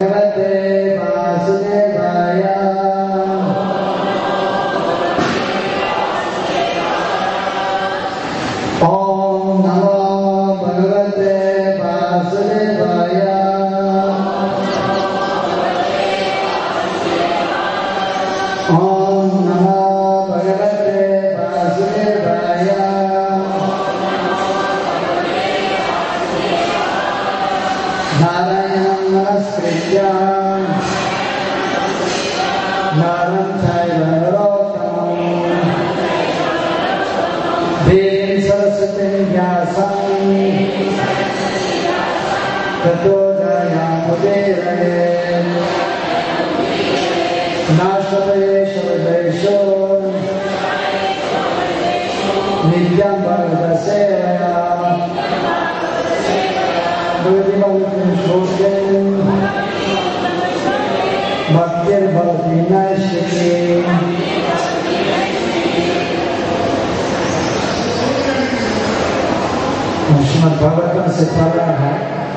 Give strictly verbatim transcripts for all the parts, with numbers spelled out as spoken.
भागवतम से पढ़ा है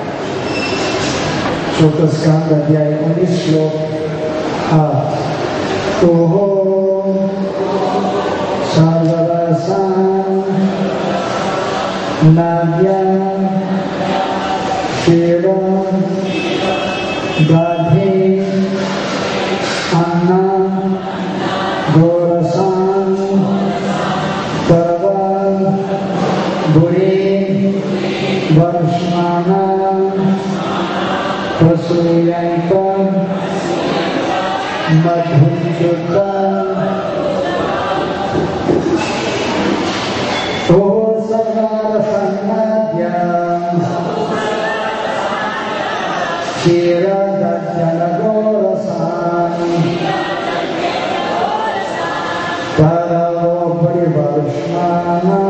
चौथा स्कंद अध्याय उन्नीस श्लोक ओहो सर्वरसां नाद्यं क्षीरं दधि अन्नं गोरसां तव बुरे वर्ष्माणं प्रसूयन्तं मधुच्युतं ओ सर्वरसन्नाद्यं क्षीरदध्यनगोरसां तरवो परिवर्ष्माणं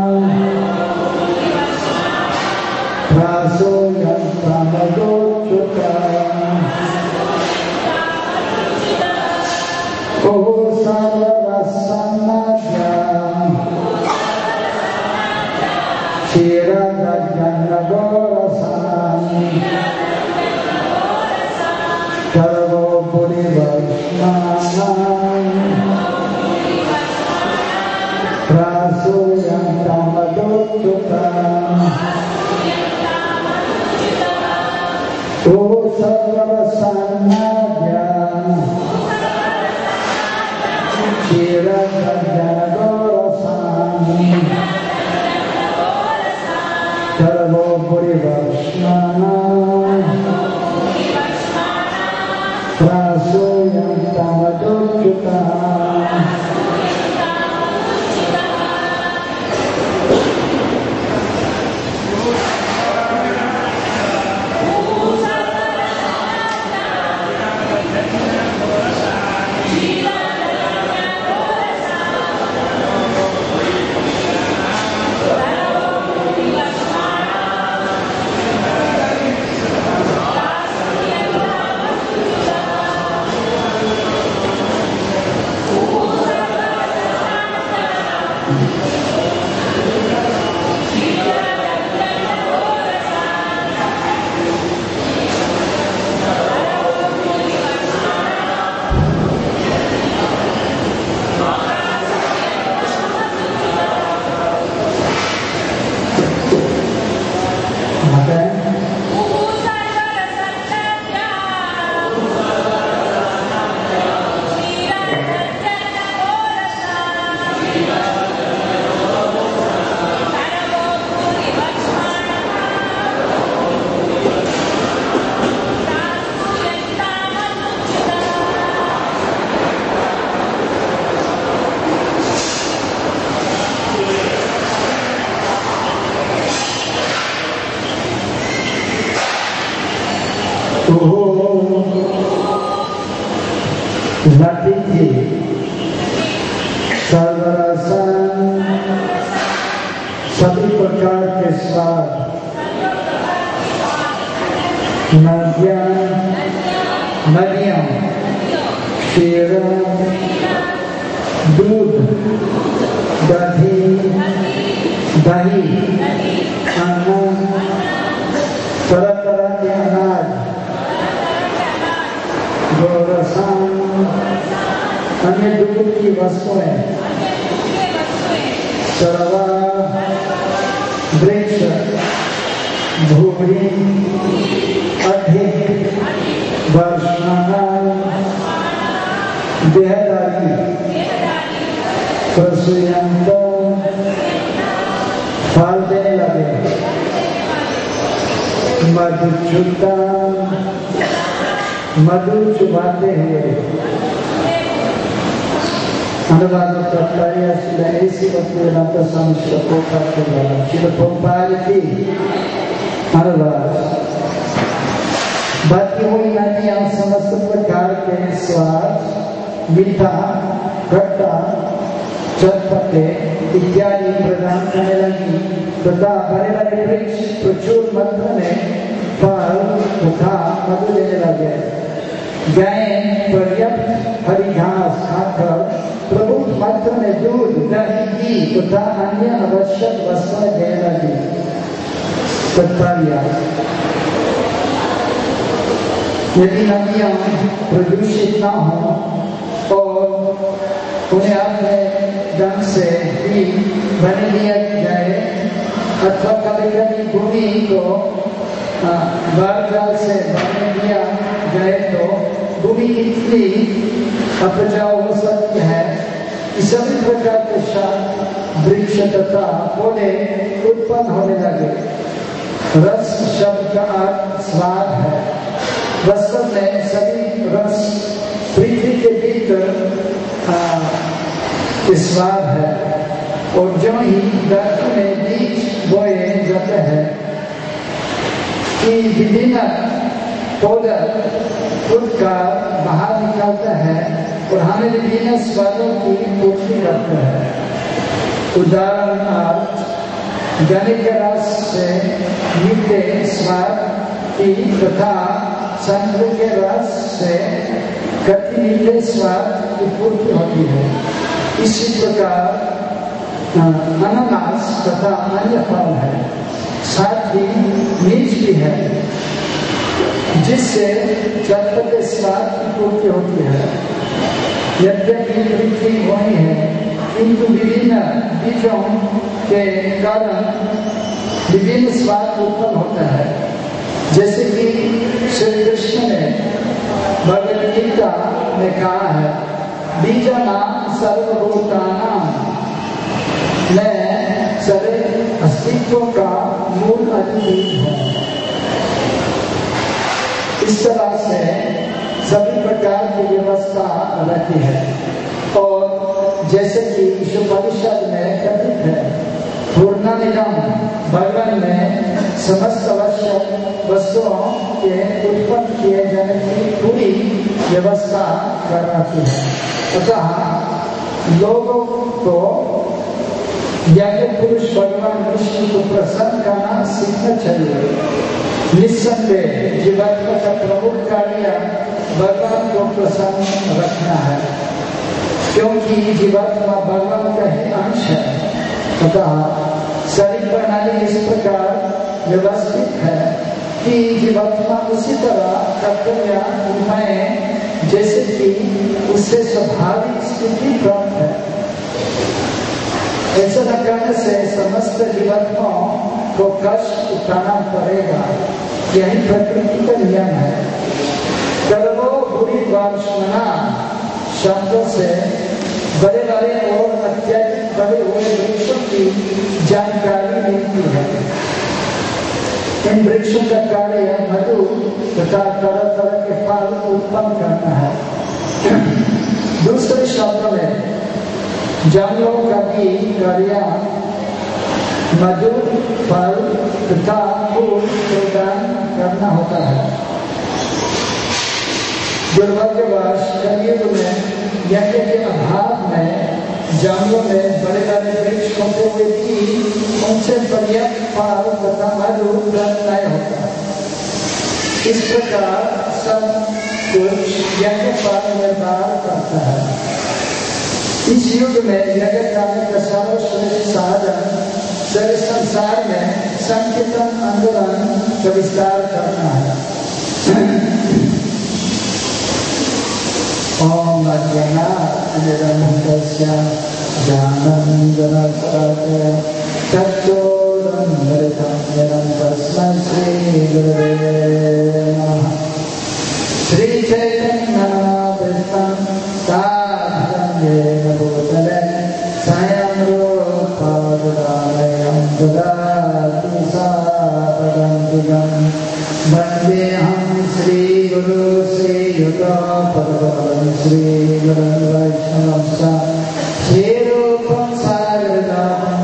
सभी प्रकार के स्वाद नदियाँ नदियाँ क्षीर दूध दही दही अन्न तरह तरह के अनाज गोरसान अन्य दुख की वस्तुएं सरवा वृक्ष भूमि अधिक वर्षमान देहदारी प्रसूयंत फल देने लगे मधु चुता मधु चुबाते हुए अनुवाद करता है ऐसी वस्तु संस्कृत अनुवाद बहती हुई नदियां समस्त प्रकार के स्वाद मीठा खट्टा चटपटे इत्यादि प्रदान करने लगी तथा बड़े बड़े वृक्ष प्रचुर मात्रा में फल तथा मधु देने लगे। गायें पर्याप्त हरी घास खाकर प्रभुत्व मात्रा में दूध दही घी तथा अन्य आवश्यक वस्तुएं देने लगी। तात्पर्य यदि नदियां प्रदूषित न हो और उन्हें अपने ढंग से भी बने दिया जाए अथवा कभी कभी भूमि को बार जल से बने दिया जाए तो भूमि इतनी अपजाऊ हो सकती है कि सभी प्रकार के शाक वृक्ष तथा पौधे उत्पन्न होने लगे। रस शब्द का अर्थ स्वाद है। वास्तव में सभी रस पृथ्वी के भीतर स्वाद है और जो ही धरती में बीज बोए जाते हैं कि विभिन्न पौधा खुद का बाहर निकालता है और हमें विभिन्न स्वादों की पूर्ति करता है। उदाहरणार्थ गन्ने के रस से मीठे स्वाद की तथा संतरे के रस से खट्टे मीठे स्वाद की पूर्ति होती है। इसी प्रकार अनानास तथा अन्य फल है साथ ही मिर्च भी है जिससे चटपटे स्वाद की पूर्ति होती है। यद्यपि पृथ्वी वही है किंतु विभिन्न बीजों के कारण विभिन्न स्वाद उत्पन्न होता है। जैसे कि श्री कृष्ण ने भगवद गीता में कहा है बीजानां सर्वभूतानां मैं सारे अस्तित्व का मूल अधिबीज हूँ। इस तरह से सभी प्रकार की व्यवस्था रहती है और जैसे कि उपनिषद में कथित है पूर्णानिदं भगवान में समस्त आवश्यक वस्तुओं के उत्पन्न किए जाने की पूरी व्यवस्था कर रखी है। अतः लोगों को यज्ञ पुरुष भगवान विष्णु को प्रसन्न करना सीखना चाहिए। निस्संदेह जीवात्मा का प्रमुख कार्य भगवान को प्रसन्न रखना है क्योंकि जीवात्मा भगवान का ही अंश है। अतः शरीर प्रणाली इस प्रकार व्यवस्थित है कि जीवात्मा उसी तरह कर्तव्य निभाए जैसे कि उससे स्वाभाविक स्थिति प्राप्त है। ऐसा न करने से समस्त जीवात्माओं को कष्ट उठाना पड़ेगा। यही प्रकृति का नियम है। कर्मो बुरी वासना शब्दों से बड़े बड़े और अत्यधिक बड़े हुए वृक्षों की जानकारी मिलती है। इन वृक्षों का कार्य मधु तथा तरह तरह के फल उत्पन्न करना है। दूसरे शब्दों में जानवरों का भी कार्य मधु फल तथा फूल प्रदान करना होता है। दुर्भाग्यवश कलयुग में यज्ञ के अभाव में जानवरों में बड़े बड़े वृक्ष होते हुए भी उनसे पर्याप्त फल तथा मधु प्राप्त नहीं होता। इस प्रकार सब कुछ यज्ञ पर निर्भर करता है। इस युग में यज्ञ करने का सर्वश्रेष्ठ साधन सारे संसार में संकीर्तन आंदोलन का विस्तार करना है। ओम अज्ञानातिमिरन्धस्य ज्ञानञ्जनशलाकया चक्षुरुन्मिलितं येन तस्मै श्रीगुरवे नमः। श्रीचैतन्यनामकृष्णं साधनं येन भूतले स्वयं रूपा ददामयं ददाति सादरन्तिकं वन्देऽहं श्रीगुरु श्रीयुतापदं श्रीगुरुं वैष्णवंश्च श्रीरूपं सारदां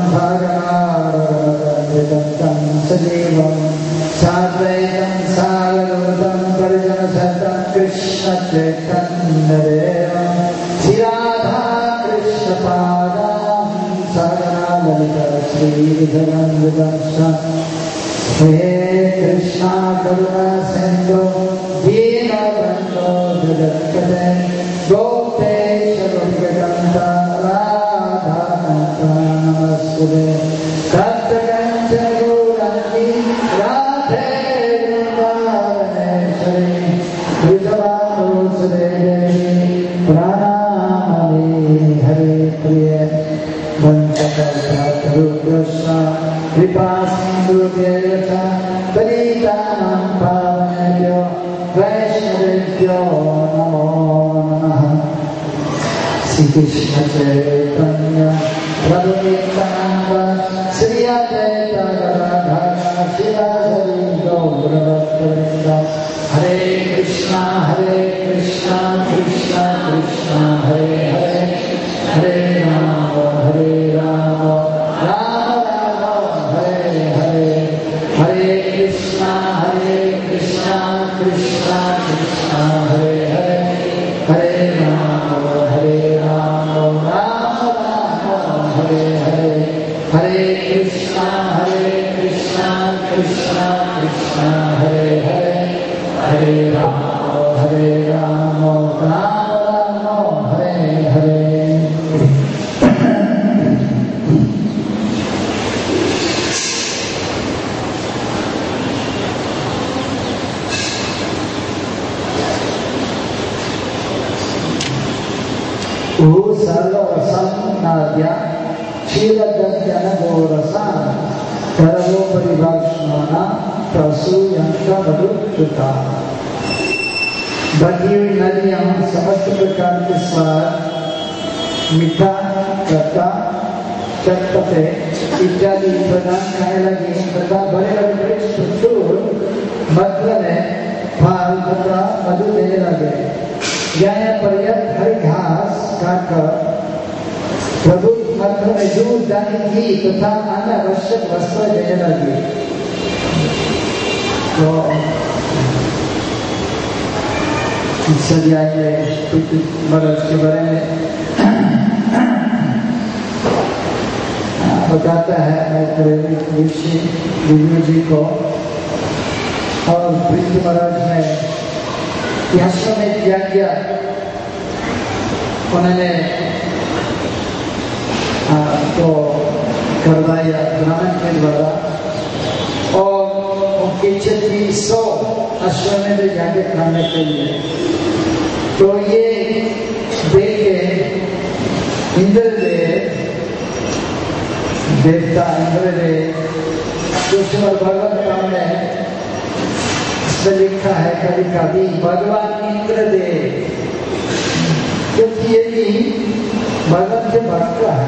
भागनारदं सजीवं साद्वैतं सारगौतं परिजनसहितं कृष्णचैतन्यदेवं श्रीराधा कृष्णपादां सहगना श्रीधरन्विदंश्च हे कृष्णा करुणा सिन्धु दीनबन्धो जगत्पते गोपेश गोपिकान्ता राधाकान्ता नमस्ते तप्तकाञ्चन गौराङ्गी राधे वृन्दावनेश्वरी वृषभानुसुते प्रणमामि हरे प्रिये वंशकल्पतरुभ्यश्च कृपासिन्धुभ्यश्च पतितानां पावनेभ्यो वैष्णवेभ्यो नमो नमः। श्री कृष्ण चैतन्य प्रभु नित्यानंद श्री अद्वैत गदाधर श्रीवासदि गौरभक्तवृंद हरे कृष्णा हरे कृष्णा कृष्णा कृष्णा हरे हरे हरे राम हरे राम राम राम हरे हरे हरे कृष्णा हरे कृष्णा कृष्णा कृष्णा हरे हरे हरे राम हरे राम राम राम हरे हरे हरे कृष्णा हरे कृष्णा कृष्णा कृष्णा हरे हरे हरे राम हरे राम राम राम हरे हरे। सर्वरसं नाद्य क्षीरदर्शन गोरसा सर्वोपरिभाषमाना प्रसूयंता मधुच्युता। बगी हुई नदियां समस्त प्रकार के स्वाद मीठा खट्टा चटपटे इत्यादि प्रदान करने लगी तथा बड़े बड़े वृक्ष मध्य में फल तथा मधु देने लगे। यहाँ पर्याप्त हरी घास काटकर प्रभु मध्य में दूध दानी घी तथा अन्य आवश्यक वस्तुएं देने लगी। तो इस अध्याय में महाराज के बारे में बताता है मैत्रेयी ऋषि विष्णु जी को और पृथ्वी महाराज ने आश्रम में त्याग किया। उन्होंने तो करवाया ब्राह्मण के द्वारा और उनकी इच्छा थी सौ आश्रम में जाके खाने के लिए। तो ये देख के इंद्रदेव देवता इंद्रदेव श्रीमद् भागवत में लिखा है कभी कभी भगवान इंद्रदेव, क्योंकि ये भी भगवान के भक्त है।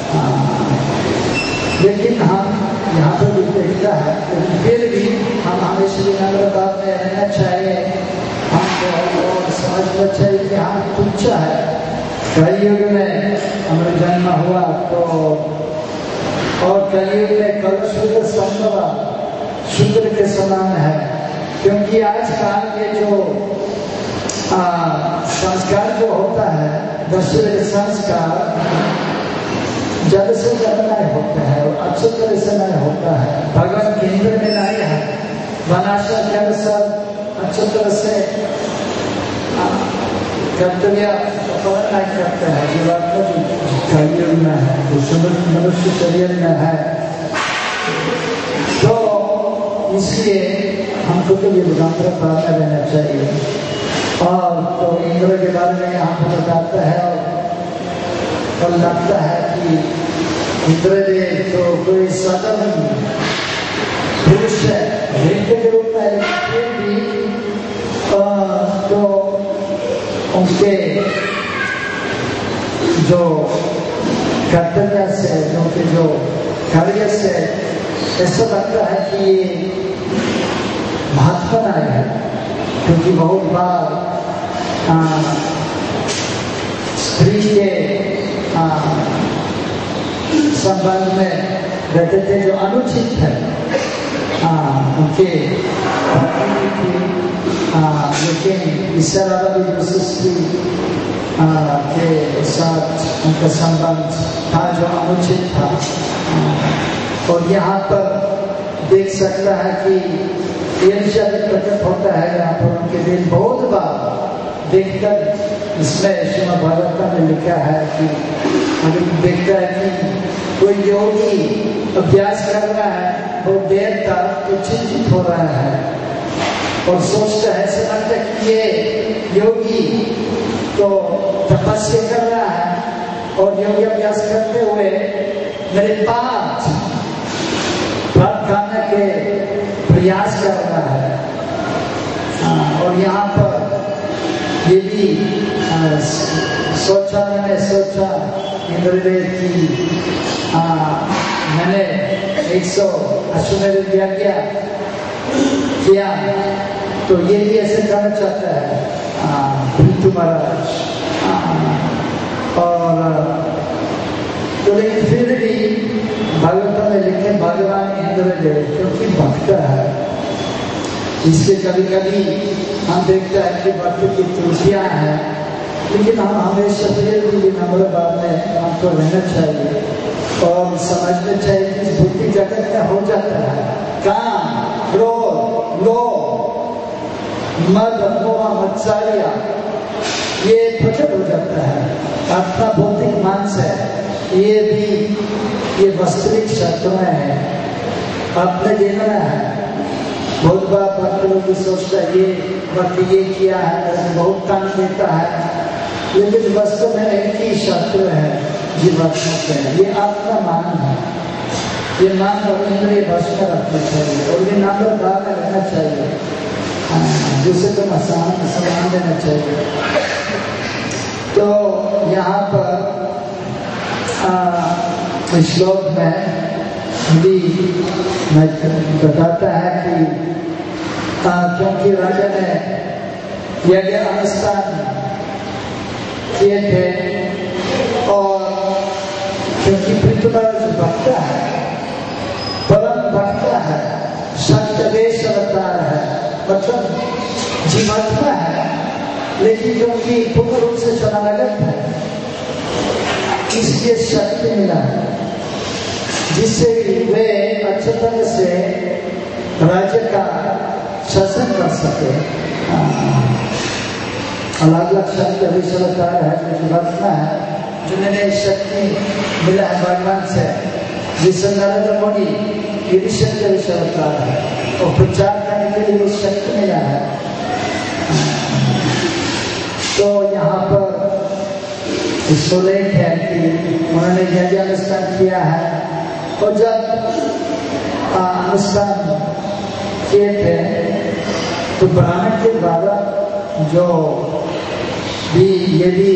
लेकिन हम यहाँ पर भी देखता है लेकिन फिर भी हम हमें श्री नम्रता में रहना चाहिए। हमको और समझना चाहिए कि हम तुच्छ है। कलयुग में हमारा जन्म हुआ तो और कलयुग में कलशुद्ध संभव शूद्र के समान है, क्योंकि आजकल के जो आ, संस्कार जो होता है दशरथ संस्कार ज्यादा से ज्यादा नहीं होता है और अच्छे तरह से नहीं होता है। भगवान केंद्र में नहीं है बनाशा ज्यादा सब अच्छे तरह से कर्तव्य पालन नहीं करते हैं। जीवात्मा जो शरीर में है मनुष्य शरीर में है तो इसलिए हमको तो ये रुद्रांतर प्रार्थना रहना चाहिए। और तो इंद्र के बारे में यहाँ पर बताता है और, और लगता है कि इंद्रदेव तो कोई साधारण पुरुष है व्यक्ति के रूप में, फिर भी तो उनके जो कर्तव्य से, उनके जो कार्य से ऐसा लगता है कि ये महात्मा है, क्योंकि बहुत बार स्त्री के संबंध में रहते थे जो अनुचित है उनके, लेकिन इससे अलावा भी जो सृष्टि के साथ उनका संबंध था जो अनुचित था। और यहाँ पर देख सकता है कि ईर्ष्या भी प्रकट होता है यहाँ पर उनके दिन बहुत बार देखकर। इसमें श्रीमद् भागवतम में लिखा है कि अभी देखता है कि कोई योगी अभ्यास कर रहा है, वो देर तक तो चिंतित हो रहा है और सोचता है, समझता है कि ये योगी तो तपस्या कर रहा है और योगी अभ्यास करते हुए मेरे पास प्राप्त करने के प्रयास कर रहा है। आ, और यहाँ पर ये भी आ, सोचा मैंने सोचा इंद्रदेव की आ, मैंने एक सौ अश्वमेध यज्ञ किया किया तो ये भी ऐसे करना चाहता है पृथु महाराज। और तो लेकिन फिर भी भागवत में लिखे भगवान इंद्रदेव क्योंकि भक्त है, इसलिए कभी कभी हम देखते हैं कि भक्त की त्रुटियां हैं, लेकिन हम हमेशा फिर भी नम्र भाव में हमको रहना चाहिए और समझना चाहिए कि इस बुद्धि जगत में हो जाता है काम, क्रोध, लोभ, मद, मोह, मत्सर्य ये प्रकट हो जाता है। अपना भौतिक मांस है, ये भी ये वास्तविक शब्दों है, अपने देना है। बहुत बार भक्त लोग सोचता है ये वक्त ये किया है, बहुत काम देता है, लेकिन वास्तव में एक ही शब्द है जीवात्मा से, ये आपका मान है। ये मान और इंद्रिय वश में रखना चाहिए और ये नम्र भाव में रहना चाहिए, दूसरे को सम्मान देना चाहिए। तो यहाँ पर श्लोक में भी बताता है कि आ, क्योंकि राजा ने यज्ञ अनुष्ठान किए थे और क्योंकि पृथ्वी भक्त है, परम भक्त है, सत्यदेश अवतार है, मतलब जीवात्मा है, लेकिन क्योंकि पूर्ण रूप से शरणागत है इसलिए शक्ति मिला है जिससे वे अच्छे तरह से राज्य का शासन कर सके। अलग अलग शक्ति अभिषेकता है जो जीवात्मा है, जिन्हें शक्ति मिला है भगवान से, जिससे नरेंद्र मोदी ये भी शक्ति अभिषेकता है और प्रचार करने के लिए शक्ति मिला है। तो यहाँ पर इसोलेट है कि उन्होंने यज्ञ अनुष्ठान किया है और जब अनुष्ठान किए थे तो ब्राह्मण के द्वारा जो भी ये भी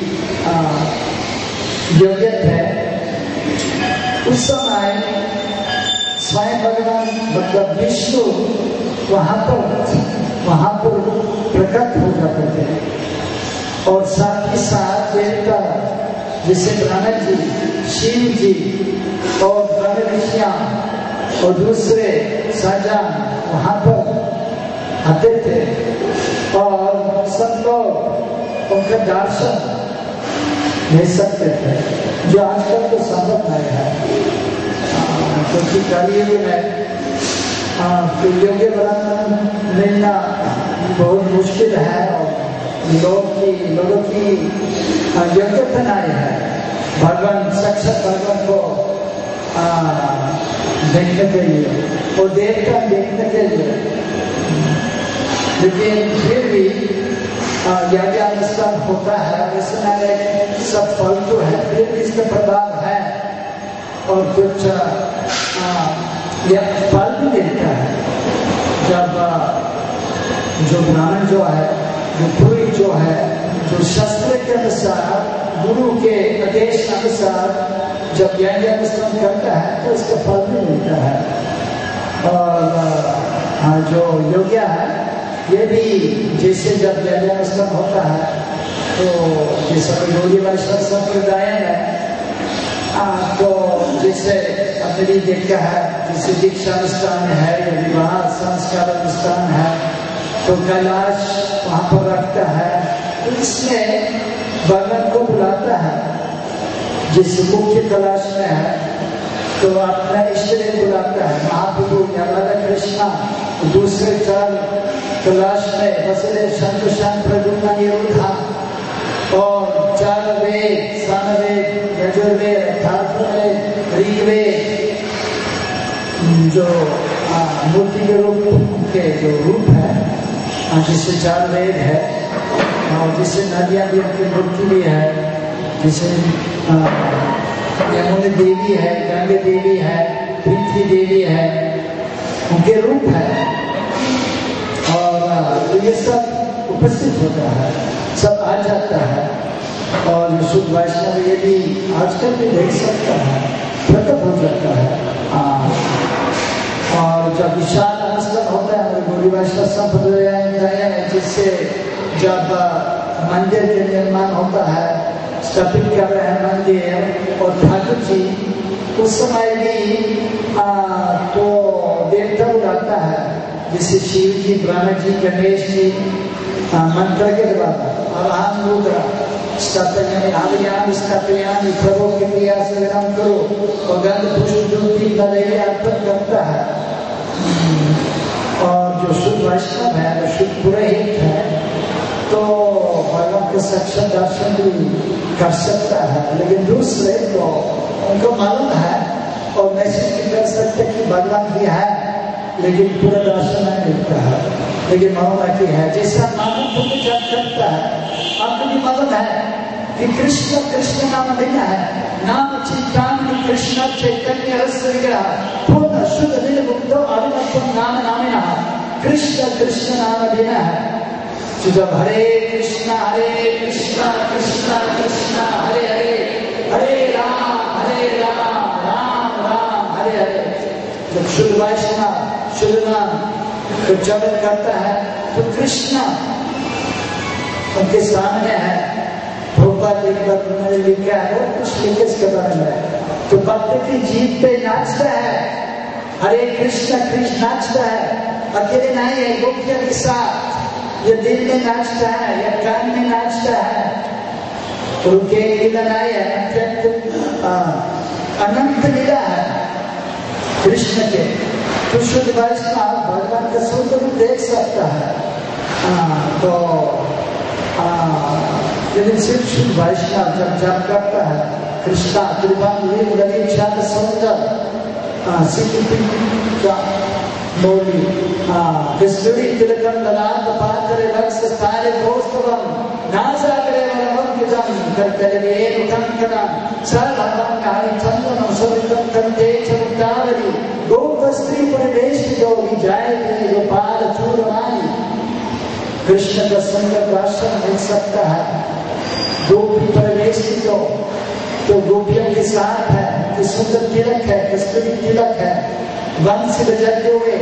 योग्य थे उस समय स्वयं भगवान मतलब विष्णु वहां पर वहां पर प्रकट हो जाते थे और साथ ही साथ देवता जैसे ब्रह्मा जी, शिव जी और ब्रह्म ऋषियां और दूसरे साजान वहां पर आते थे और सब लोग उनका दर्शन ले सकते थे, जो आजकल तो संभव नहीं है क्योंकि कलयुग में योग्य ब्राह्मण मिलना बहुत मुश्किल है और लोग की लोगों की योग्यता नहीं है भगवान साक्षात भगवान को देखने के लिए और देवता देखने के लिए। लेकिन फिर भी यज्ञानुष्ठान होता है, इसमें सब फल तो है, फिर इसका प्रभाव है और कुछ यह फल भी देता है। जब जो ब्राह्मण जो है, जो पुरोहित जो है, जो शास्त्र के अनुसार, गुरु के आदेश अनुसार जब यज्ञानुष्ठान करता है तो इसका फल भी मिलता है। और जो योग्य है ये भी जैसे जब यज्ञानुष्ठान होता है तो जैसा गौड़ी वैष्णव संप्रदाय है तो जैसे अपने भी देखा है, जैसे दीक्षा अनुष्ठान है या विवाह संस्कार अनुष्ठान है तो कैलाश वहाँ पर रखता है, तो इसमें भगवान को बुलाता है। जैसे मुख्य कैलाश में है तो अपना इष्ट देव बुलाता है, महाप्रभु या राधा कृष्णा। दूसरे चार कैलाश में वसुदेव संतोषान प्रद्युम्न निरुद्धा और चार वेद, सामवेद, यजुर्वेद, अथर्ववेद, ऋग्वेद जो मूर्ति के रूप के जो रूप है, जिससे चार वेद है और जिससे नदियां भी उनकी मूर्ति भी है, जिसे यमुना देवी है, गंगा देवी है, पृथ्वी देवी है, उनके रूप है। और तो ये सब उपस्थित होता है, सब आ जाता है। और शुद्ध वैष्णव ये भी आजकल भी देख सकता है, प्रकट हो जाता है। आ, और जब विशाल अनुष्ठान होता है गौड़ी वैष्णव संप्रदाय, जिससे जब मंदिर के निर्माण होता है, स्थापित कर रहे हैं मंदिर और ठाकुर जी, उस समय भी आ, तो देवता बुलाता है, जैसे शिव जी, ब्रह्मा जी, गणेश जी मंत्र के द्वारा अवहान रुद्र स्थापयाम स्थापयाम प्रभु की क्रिया से विराम करो और गंध पुष्प ज्योति नदैया अर्पण करता है। और जो शुद्ध वैष्णव है, जो शुद्ध पुरोहित है, तो भगवान के साक्षात दर्शन भी कर सकता है। लेकिन दूसरे तो उनको मालूम है और मैसेज भी कर सकते कि भगवान भी है, लेकिन पूरा दर्शन नहीं मिलता है, लेकिन मालूम की है। जैसा मानव को जब करता है, आपको भी मालूम है कि कृष्ण कृष्ण नाम लेना है, नाम चिंतामणि कृष्ण चैतन्य रस विग्रह पूर्ण शुद्ध निर्मुक्तो अविनत्वं नाम नामिना, कृष्ण कृष्ण नाम लेना है। तो जब हरे कृष्णा हरे कृष्णा कृष्णा कृष्णा हरे हरे, हरे राम हरे राम राम राम हरे हरे, जब शुद्ध वैष्णव शुद्ध नाम तो जब करता है तो कृष्णा उनके सामने है। भगवत एक बार उन्होंने लिखा है, कुछ लिखे इसके बारे में, तो भक्त की जीभ पे नाचता है, हरे कृष्ण कृष्ण नाचता है, अकेले नहीं है, गोपियों के साथ। ये दिल में नाचता है या कान में नाचता है, उनके लीला नहीं है, अनंत लीला है कृष्ण के। तो शुद्ध वैष्णव भगवान का स्वरूप देख सकता है। आ, तो लेकिन सिर्फ शुद्ध वैष्णव जब जब करता है कृष्णा मौली कस्तूरी तिलकम ललाट पात्रे वक्ष स्थाले कौस्तुभम नासाग्रे वरमंकितं कर्तव्येन कंकणं सर्वमंगलानि चंदनं सुरितं कंठे च मुक्तावली गोपस्त्री परिवेशितो विजयते गोपाल चूड़ामणि। कृष्ण का संग दर्शन मिल सकता है। गोपी परिवेशित तो गोपियों के साथ है, कि सुंदर तिलक है, कस्तूरी तिलक है, वंशी बजाते हुए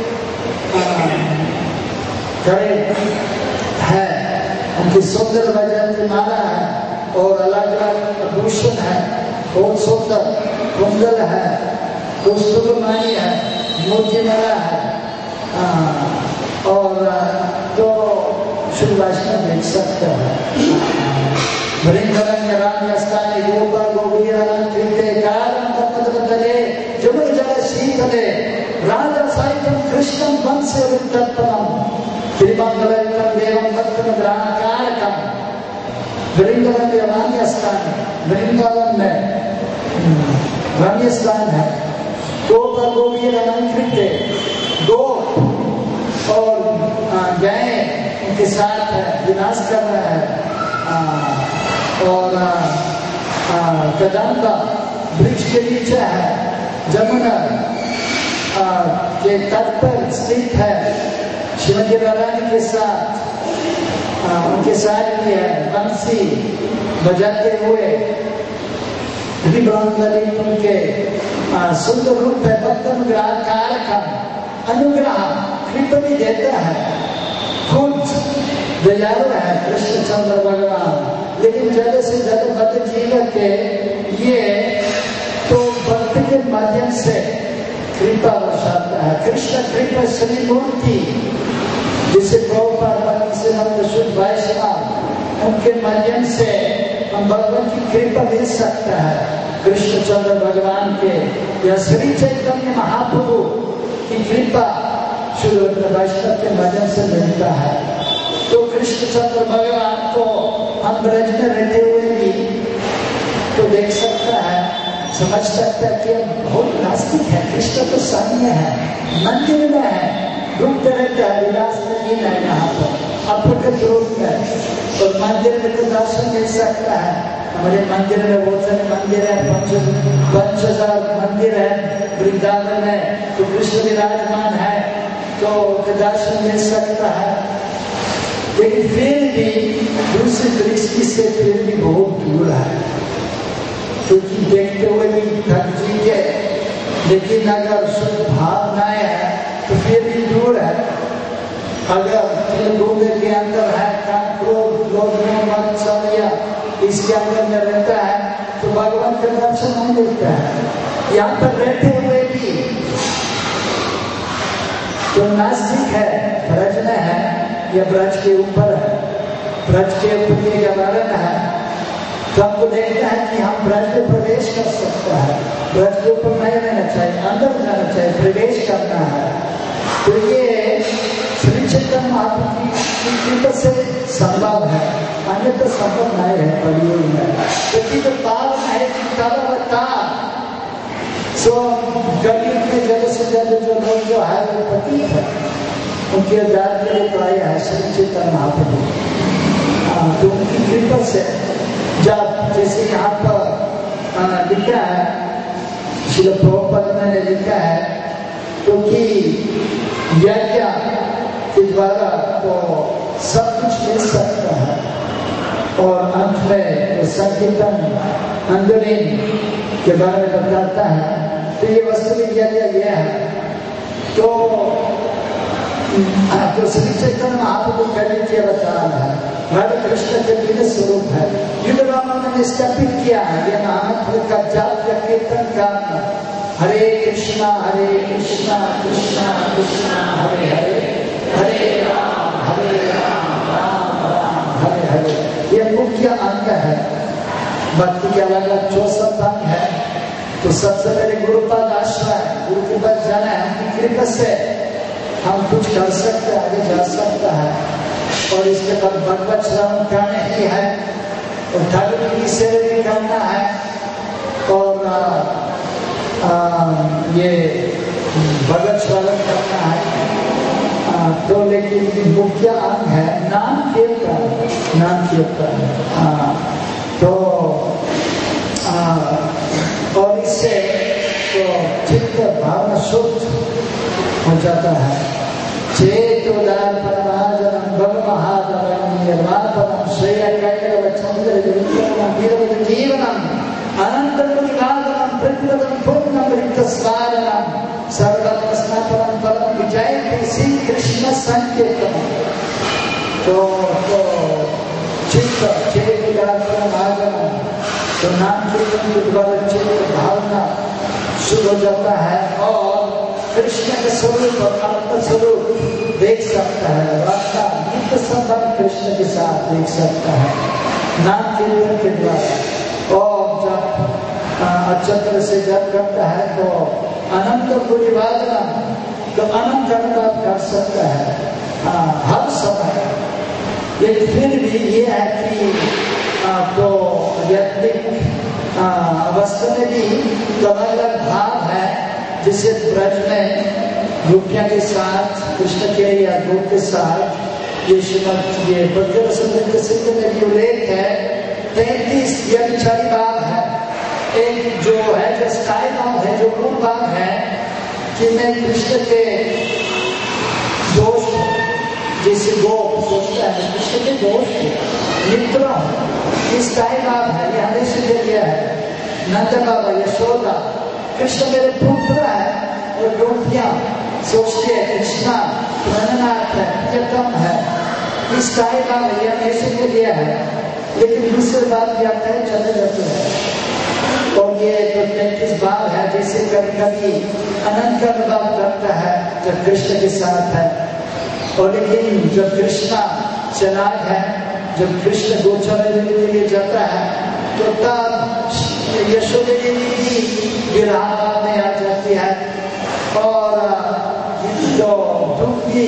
खड़े है, उनकी सुंदर बजाती माला है और अलग अलग आभूषण है, बहुत सुंदर कुंडल है, कौस्तुभमणि है, मोती माला है। आ, और तो शुद्ध वैष्णव देख सकता है। वृंदावन राम स्थाने गोपाल गोपीनाथे कारण तत्तले जमुन जल शीतले राजा साहित्यम कृष्णम वंशे वित्तम श्रीमंगलम देवम भक्तम ग्राहकारकम। वृंदावन के रम्य स्थान, वृंदावन में रम्य स्थान है, गोपाल गोपी अलंकृत गोप और गाय उनके साथ है, विनाश कर रहा है। आ, और कदम्बा वृक्ष के नीचे है, जमुना के तट पर स्थित है, श्रीमती रानी के साथ आ, उनके साथ भी है, बंसी बजाते हुए उनके सुंदर रूप है, अनुग्रह काल का अनुग्रह कृपा भी देता है, खुद दयालु है कृष्णचंद्र भगवान। लेकिन ज्यादा से ज्यादा भक्त जीवन के ये तो भक्त के माध्यम से कृपा बरसाता है। कृष्ण कृपा श्री मूर्ति जिसे प्रभुपाद से हम शुद्ध वैष्णव उनके माध्यम से हम भगवान की कृपा मिल सकता है। कृष्णचंद्र भगवान के या श्री चैतन्य महाप्रभु की कृपा शुद्ध वैष्णव के माध्यम से मिलता है। तो कृष्णचंद्र भगवान को हम ब्रज में रहते हुए भी तो देख सकता है, समझ सकता है कि हम बहुत नास्तिक है। कृष्ण तो सामने है, मंदिर में है, घूमते रहते हैं, विलास में नहीं है यहाँ पर अप्रकट रूप में। और मंदिर में तो दर्शन मिल सकता है। हमारे मंदिर में बहुत सारे मंदिर है, पंच पंच हजार मंदिर है वृंदावन में, तो कृष्ण विराजमान है तो दर्शन मिल सकता है। लेकिन फिर भी दूसरी दृष्टि से फिर भी बहुत दूर है, क्योंकि देखते हुए भी थक जी है। लेकिन अगर शुद्ध भावनाएं है तो फिर भी दूर है। अगर तेलुगु के अंदर है इसके अंदर में रहता है तो भगवान का दर्शन नहीं मिलता है। यहाँ पर रहते हुए भी तो नास्तिक है, ब्रज में है या ब्रज के ऊपर है, ब्रज के ऊपर के कारण है तो हमको देखना है कि हम ब्रज में प्रवेश कर सकता है। ब्रज के ऊपर नहीं रहना चाहिए, अंदर जाना चाहिए, प्रवेश करना है। तो ये श्री चैतन्य महाप्रभु की कृपा से संभव है, अन्यथा संभव नहीं है परियोग में। क्योंकि तो पावन है कि सो गरीब में ज्यादा से ज्यादा जो लोग जो है वो पति है, उनके उद्धार के लिए तो आया है श्री चैतन्य महाप्रभु। तो उनकी कृपा से जब जैसे यहाँ पर लिखा है, श्री प्रभुपाद ने लिखा है, क्योंकि यज्ञ के द्वारा तो सब कुछ मिल सकता है। और अंत में संकीर्तन अंदरीन के बारे में बताता है। तो ये वास्तविक यज्ञ यह है। तो जो श्री चैतन्य महाप्रभु करने की अवतार है, राधा कृष्ण के दिव्य स्वरूप है। युग रामायण ने स्थापित किया है ये नाम का जाप का कीर्तन का हरे कृष्णा हरे कृष्णा कृष्णा कृष्णा हरे हरे हरे राम हरे राम राम राम हरे हरे। ये मुख्य अंग है। भक्ति के अलग अलग चौसठ अंग है। तो सबसे पहले गुरुपाद आश्रय, गुरु के पास जाना है, उनकी कृपा से हम कुछ कर सकते हैं, आगे जा सकता है। और इसके बाद भगवत श्रवण करने ही है और ठाकुर की सेवा भी करना है। और आ, आ, ये भगवत श्रवण करना है। आ, तो लेकिन मुख्य अंग है नाम कीर्तन, नाम कीर्तन। तो आ, और इससे तो चित्त भावना शुद्ध हो जाता है। चेतोदार परमाजनम भगमहादवम निर्मापनम श्रेय कैकव चंद्र विक्रमम वीरवत जीवनम अनंतम निगादनम प्रतिपदम पूर्णम रिक्तस्वादनम सर्वस्नापनम परम विजय श्री कृष्ण संकीर्तन। तो तो चित्त चेतोदार परमाजनम तो नाम कीर्तन के द्वारा चित्त भावना शुद्ध हो जाता है और कृष्ण के स्वरूप और आत्म स्वरूप देख सकता है। वार्ता नित्य संबंध कृष्ण के साथ देख सकता है नाम कीर्तन के द्वारा। और जब अच्छे तरह से जप करता है तो अनंत गुरुवादना तो अनंत अनुवाद कर सकता है आ, हर समय। लेकिन फिर भी ये है कि आ, तो व्यक्तिक अवस्था में भी तो अलग अलग भाव है। जैसे ब्रज में गोपियों के साथ कृष्ण के या गोप के साथ ये श्रीमद ये भगवत संहिता सिद्ध में भी उल्लेख है, तैतीस व्यभिचारी भाव है। एक जो है जो स्काई भाव है, जो मूल भाव है कि मैं कृष्ण के दोष जैसे गो सोचता है कृष्ण के दोष मित्र हूँ, ये स्काई भाव है, ये हमें सिद्ध किया है। नंद बाबा यशोदा, कृष्ण मेरे पुत्र है और गोपियां सोचते हैं कृष्णा प्रणनाथ है, प्रियतम है, इस स्काई भाव है, ये हमें सिद्ध किया है। लेकिन दूसरी बात भी आते हैं चले जाते हैं। और ये जो तैतीस भाव है, जैसे कभी कभी अनंत का अनुभव करता है जब कृष्ण के साथ है, और लेकिन जब कृष्णा चलाक है, जब कृष्ण गोचर के लिए जाता है तो तब यशोदा देवी भी विरह भाव में आ जाती है और जो दुख भी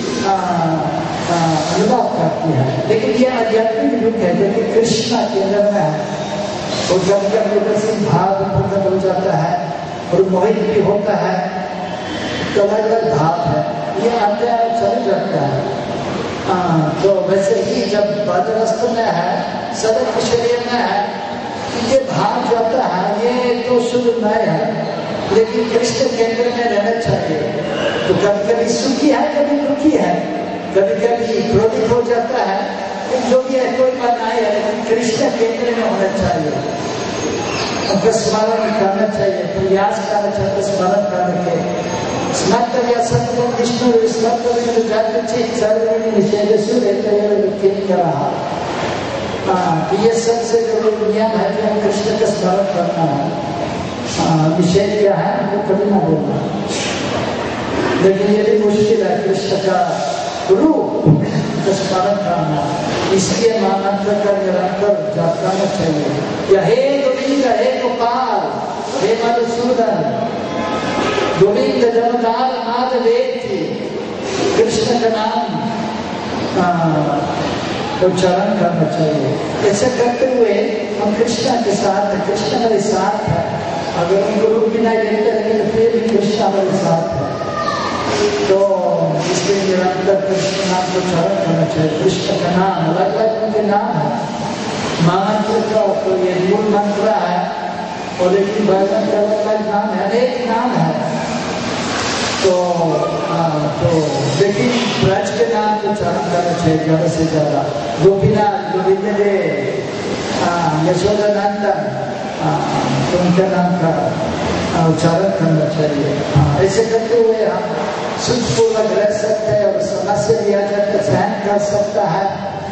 अनुभव करती है। लेकिन यह आध्यात्मिक दुख है जो कि कृष्णा के अंदर में है, और जब जब भाव प्रकट हो जाता है और मोहित भी होता है तो अलग अलग भाव है, ये आते हैं चल जाता है। आ, तो वैसे ही जब बाजरस्त में है, सदन शरीर में है, ये भाव जाता है, ये तो शुद्ध नय है, लेकिन कृष्ण केंद्र में रहना चाहिए। तो कभी कभी सुखी है, कभी दुखी है, कभी कभी क्रोधित हो जाता है, जो भी है कोई बात नहीं है, लेकिन कृष्ण केंद्र में होना चाहिए, उनका स्मरण करना चाहिए, प्रयास करना चाहिए स्मरण करने के। स्मरण या सत्य विष्णु स्मरण में जाते चीज सर्वनि निषेध सुरेत रहा। हाँ, ये सबसे जो नियम है कि कृष्ण का स्मरण करना है। निषेध क्या है वो कभी ना बोलना, लेकिन ये भी मुश्किल है कृष्ण का रूप स्मरण करना, इसलिए महामंत्र का निरंतर जाप करना चाहिए। या हे गोविंद, हे गोपाल, हे मधुसूदन, गोविंद जमदार नाद वेद, कृष्ण का नाम उच्चारण करना चाहिए। ऐसे करते हुए हम कृष्ण के साथ है, कृष्ण हमारे साथ है। अगर उनको रूप भी नहीं देखते लेकिन फिर भी कृष्ण हमारे साथ है, तो इसलिए निरंतर कृष्ण नाम को उच्चारण करना चाहिए। कृष्ण का नाम अलग अलग उनके नाम है, महामंत्र का तो ये मूल मंत्र है, और लेकिन भगवान का अलग अलग नाम है, अनेक नाम है। तो आ, तो लेकिन ब्रज के नाम को उच्चारण करना चाहिए ज्यादा से ज्यादा। गोपीनाथ, गोविंद देव, यशोदा नंदन, तो उनका नाम का उच्चारण करना चाहिए। ऐसे करते हुए हम सुखपूर्वक रह सकते हैं और समस्या भी आ जाकर सहन कर सकता है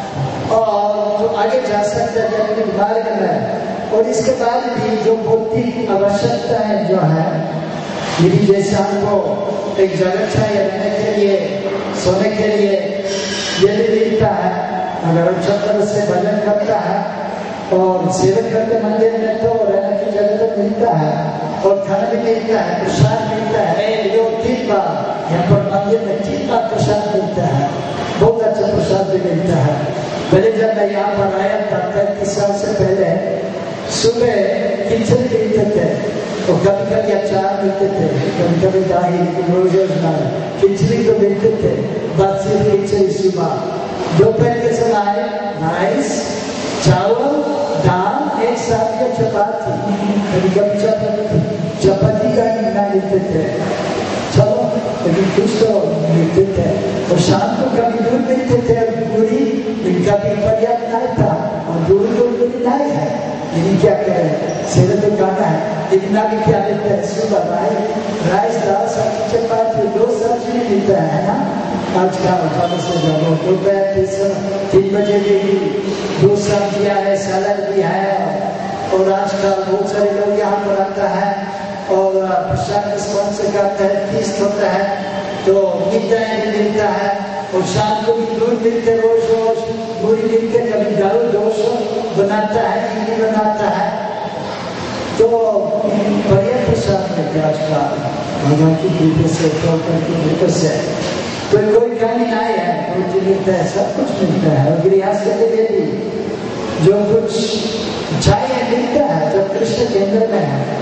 और तो आगे जा सकते हैं अपने मार्ग में। और इसके बाद भी जो भौतिक आवश्यकताएं जो है, यदि जैसे हमको एक जगह चाहिए रहने के लिए, सोने के लिए, ये भी मिलता है। अगर अच्छा तरह से भजन करता है और सेवन करते मंदिर में तो रहने की जगह तो मिलता है, और खाना भी मिलता है, प्रसाद मिलता है। जो तीन बार यहाँ पर मंदिर में तीन बार प्रसाद मिलता है, बहुत अच्छा प्रसाद भी मिलता है। पहले जब मैं यहाँ पर आया था पैंतीस साल से पहले, सुबह खिचड़ी मिलते थे, तो कभी कभी अचार मिलते थे, कभी कभी दाही, रोज खिचड़ी तो मिलते थे, बस सिर्फ खिचड़ी सुबह। दोपहर के समय राइस, चावल, दाल, एक साथ का चपाती, कभी कभी चपाती चपाती का गिनना मिलते थे, चलो लेकिन कुछ तो मिलते थे। और शाम को कभी दूध मिलते थे और पूरी, इनका भी पर्याप्त नहीं था और दूध तो पूरी नहीं है, लेकिन क्या करें, सेवन तो खाना है। लेकिन अभी क्या देते हैं, सुबह राइस, राइस दाल सब्जी चपाती, दो सब्जी मिलता है ना आज का ज्यादा से ज्यादा। दोपहर तीन बजे भी दो सब्जियां है, सलाद भी है, और आजकल बहुत सारे लोग यहाँ पर आता है और प्रसाद स्पॉन्सर करता है, फीस होता है, तो मिठाई भी मिलता है, और शाम को भी दूध मिलते, रोज रोज पूरी मिलते, कभी दाल दोस्त बनाता है, इडली बनाता है, तो पर्याप्त प्रसाद मिलते हैं आजकल भगवान की कृपा से, की कृपा से। तो कोई कमी नहीं है, रोटी मिलता है, सब कुछ मिलता है। और गृहस्थ के लिए भी जो कुछ चाहिए मिलता है जब कृष्ण केंद्र में है।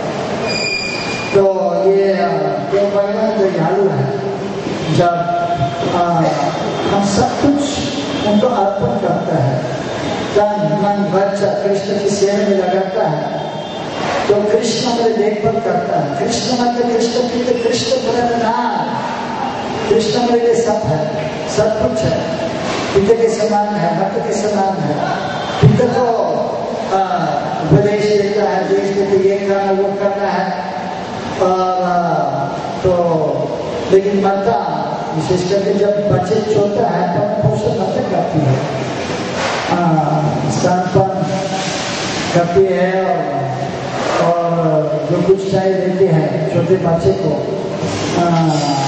तो ये जो भगवान दयालु है, जब आ, हम सब कुछ उनको अर्पण करता है, तन मन वचन कृष्ण की सेवा में लगाता है, तो कृष्ण मेरे देखभाल करता है। कृष्ण मतलब कृष्ण की कृष्ण प्रणनाम, कृष्ण मेरे लिए सब है, सब कुछ है, पिता के समान है, भक्त के समान है। पिता को उपदेश देता है, देश देते ये करना वो करना है, और तो लेकिन माता विशेष करके जब बच्चे छोटा है तब पोषण माता करती है, स्तनपान करती है, और, और जो कुछ चाहिए देते हैं छोटे बच्चे को। आ,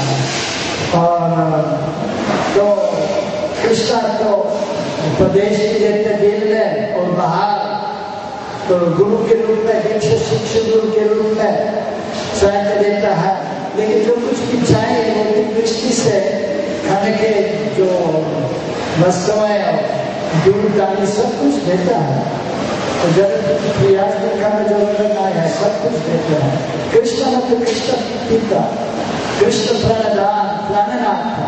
और तो कृष्ण तो उपदेश देते दिल में और बाहर, तो गुरु के रूप में, दीक्षा शिक्षक गुरु के रूप में सहायता देता है। लेकिन जो कुछ भी चाहिए वो दृष्टि से खाने के जो वस्तुएं और दूध दानी सब कुछ देता है, और जब प्रयास दिखाने जो करना है सब कुछ देता है। कृष्ण मतलब कृष्ण पिता, कृष्ण प्रणदान प्राणनाथ था,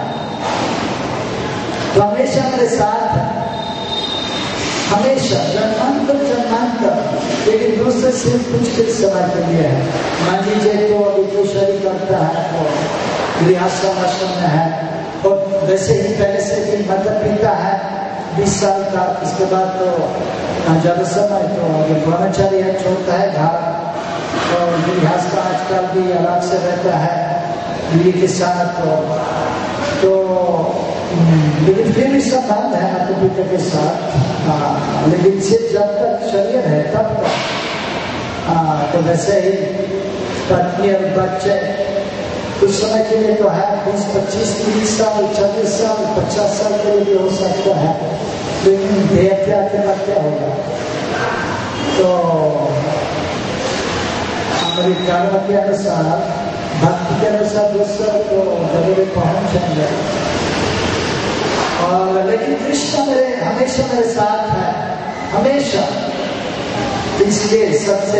तो हमेशा मेरे साथ है, हमेशा जन्मांतर जन्मांतर। लेकिन दूसरे सिर्फ कुछ कुछ समय के लिए है। मान लीजिए तो अभी किशोरी करता है तो गृहस्थाश्रम आश्रम में है, और वैसे ही पहले से भी माता पिता है बीस साल का, इसके बाद तो ज्यादा समय तो अगर ब्रह्मचारी है छोड़ता है घर, और गृहस्थ आजकल भी अलग से रहता है बीवी के साथ, तो, तो लेकिन फिर भी संबंध है माता पिता के साथ। हाँ, लेकिन सिर्फ जब तक शरीर है तब तक। हाँ, तो वैसे ही पत्नी और बच्चे कुछ समय के लिए तो है, बीस पच्चीस तीस साल चालीस साल पचास साल के लिए भी हो सकता है, लेकिन देह क्या क्या क्या होगा। तो हमारी कर्म के अनुसार, भक्ति के अनुसार दूसरा तो जरूर पहुंचेंगे। और लेकिन कृष्ण मेरे हमेशा मेरे साथ है, हमेशा। इसलिए सबसे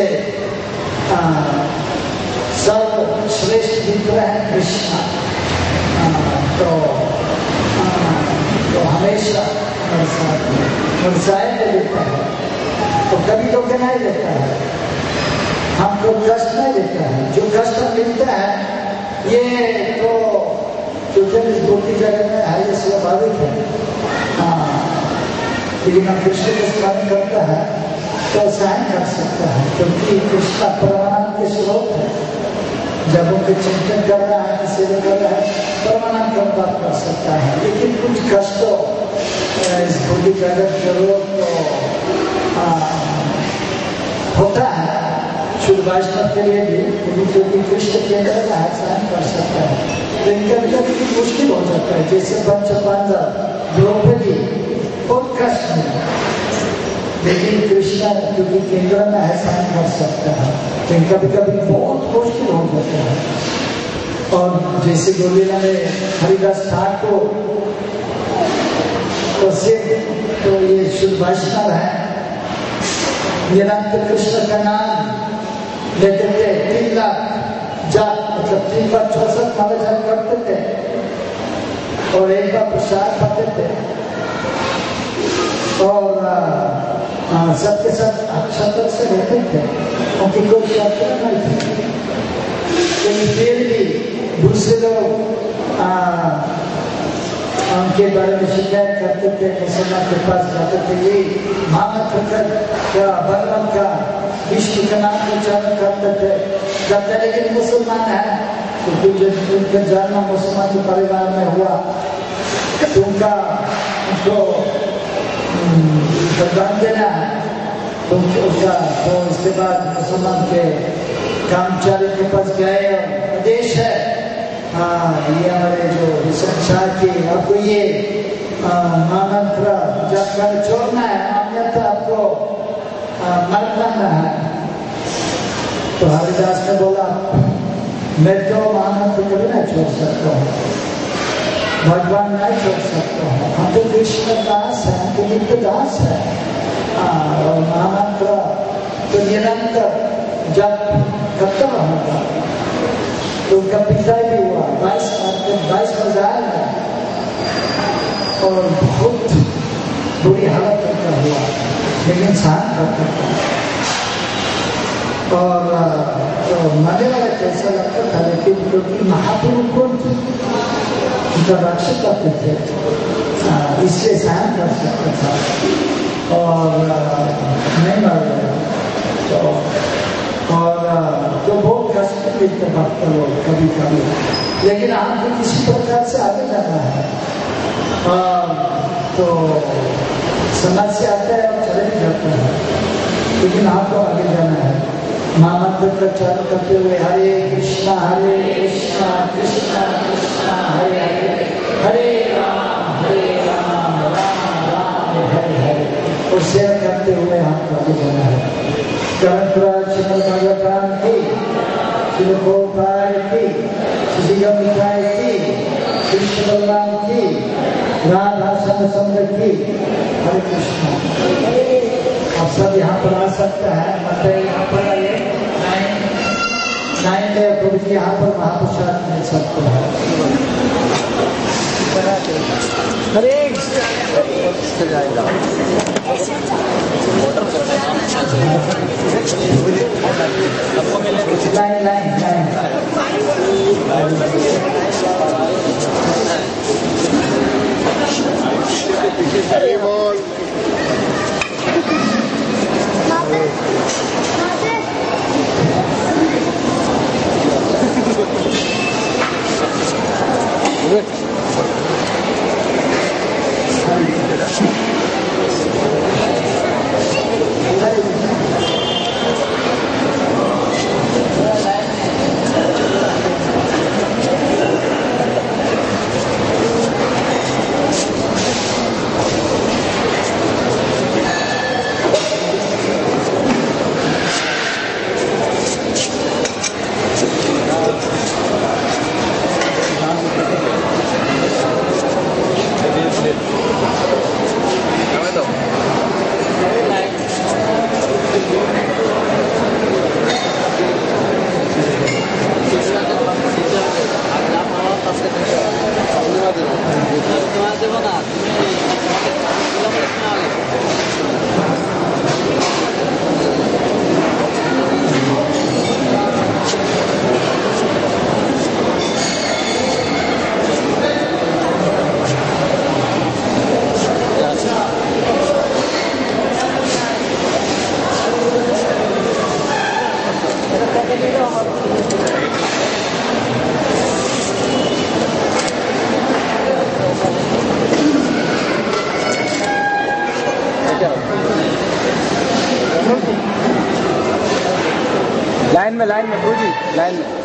सर्वश्रेष्ठ मित्र है कृष्ण। तो आ, तो हमेशा मेरे साथ मेरे सहायता देता है, तो कभी तो नहीं देता है, हमको कष्ट नहीं देता है। जो कष्ट मिलता है ये तो क्योंकि इस भौतिक जगत में है, ये स्वाभाविक है। हाँ, लेकिन हम कृष्ण को स्मरण करता है तो सहन कर सकता है, क्योंकि कृष्ण परमानंद के स्रोत है। जब उनके चिंतन कर रहा है, सेवा कर रहा है, परमानंद का बात कर सकता है। लेकिन कुछ कष्टों इस भौतिक जगत जरूरत तो होता है शुद्ध वैष्णव के लिए भी, क्योंकि कृष्ण केंद्र का है, सहन कर सकता है। लेकिन कभी कभी मुश्किल हो जाता है, जैसे पंचपांडव द्रौपदी बहुत कष्ट में, लेकिन कृष्ण क्योंकि केंद्र में है सहन कर सकता है। लेकिन कभी कभी बहुत मुश्किल हो जाता है। और जैसे गोलीला में हरिदास ठाकुर तो सिर्फ तो ये शुद्ध वैष्णव है, निरंतर कृष्ण का नाम लेते थे, तीन लाख जाप मतलब तीन बार चौसठ माला जाप करते थे, और एक बार प्रसाद पाते थे, और सबके साथ अच्छा तरह से रहते थे, उनकी कोई यात्रा नहीं थी। लेकिन फिर भी दूसरे लोग उनके बारे में शिकायत करते थे, मुसलमान के पास जाते थे, ये महामत होकर क्या भगवान का विष्णु का नाम उच्चारण करते थे करते, लेकिन मुसलमान है तो उनका जन्म मुसलमान के परिवार में हुआ, तो उनका उनको दान देना है, तो उसका तो इसके बाद मुसलमान के कर्मचारी के पास गए, और आदेश है हाँ ये हमारे जो संसार की आपको ये महामंत्र जब कर छोड़ना है, अन्यथा आपको मरना है। तो हरिदास ने बोला मैं तो महामंत्र कभी नहीं छोड़ सकता हूँ, भगवान नहीं छोड़ सकता हूँ, हम तो कृष्ण दास है, हम तो नित्य दास है। और महामंत्र तो निरंतर जब खत्म होगा, तो उनका पिता भी हुआ बाईस बाईस हजार में, और बहुत बुरी हालत तक का हुआ, लेकिन शांत करता था। और तो मरने वाला कैसा लगता था, लेकिन क्योंकि महापुरुष कौन थे, उनका रक्षक करते थे, इसलिए सहन कर सकता था और नहीं मर गया। तो और तो बहुत कष्ट मिलते भक्त लोग कभी कभी, लेकिन आपको किसी प्रकार से आगे जाना है। तो समाज से आता है और चले भी जाता है, लेकिन आपको आगे जाना है। महामंत्र प्रचार करते हुए हरे कृष्णा हरे कृष्णा कृष्णा कृष्णा हरे हरे, हरे राम हरे राम राम राम हरे हरे, और सेवा करते हुए हमको आगे जाना है। कर्णपुरा श्रीमद् भागवतम की, श्री गोपाल की, श्री गंगाई की, कृष्ण बलराम की, राधा श्याम सुंदर की। हरे कृष्णा। आप सब यहाँ पर आ सकता है, मतलब यहाँ पर आइए, नाइन प्रभु जी यहाँ पर महाप्रसाद मिल सकता है। हरे लाइन लाइन लाइन हरे बोल। लाइन में लाइन में पूजी लाइन में